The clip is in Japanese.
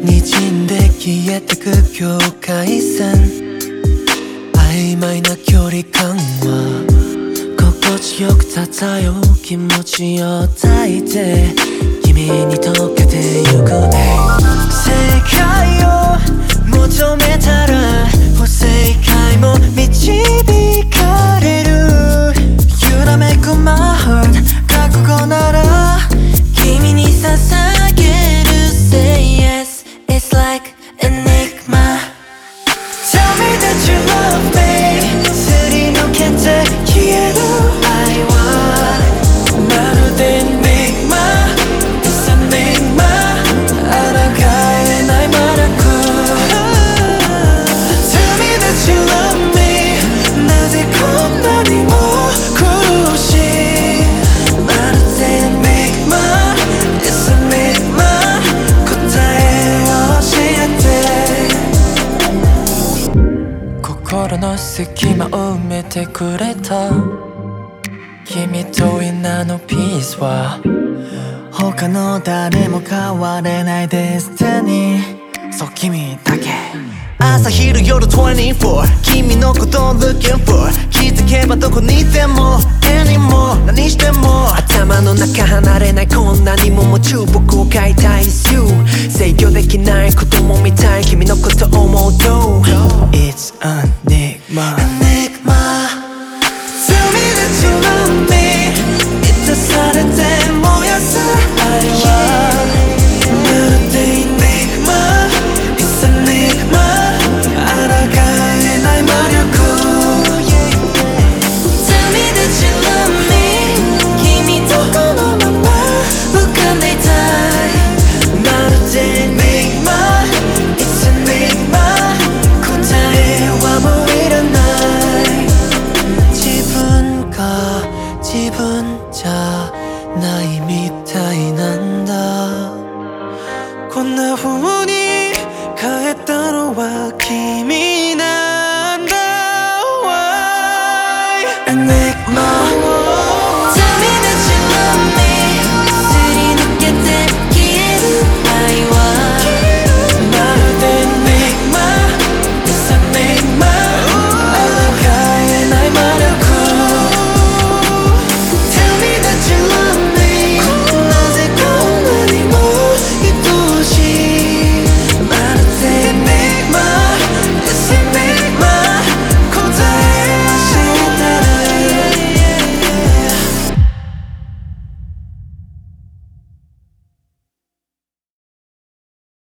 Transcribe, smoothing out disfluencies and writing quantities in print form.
滲んで消えてく境界線、曖昧な距離感は心地よく漂う気持ちを抱いて君に溶けてゆく、世界を求めたら不正解も導かれる。揺らめく My heart 覚悟なら君に捧げる。 Say yes, it's like enigma. Tell me that you love me. すり抜けて消える愛はまるで enigma. It's enigma. 抗えない魔力。 Tell me that you love me. なぜこんなにも苦しい。まるで enigma. It's enigma. 答えを教えて。心の隙間を埋めてくれた君といなのピースは他の誰も変われないデスティニー。そう君だけ。朝昼夜24君のことを looking for。 気づけばどこにいても anymore 何しても頭の中離れない。こんなにも夢中僕を飼いたい It's you。 制御できない子供みたい君のこと思うと It's enigma. Tell me that you love me. 満たされて燃やす愛はまるで enigma. It's enigma. 抗えない魔力。 Tell me that you love me. 君とこのまま浮かんでいたい。まるで enigma. It's enigma. 答えはもういらない。自分が自分じゃないみたいなんだ。こんな風に変えたのは君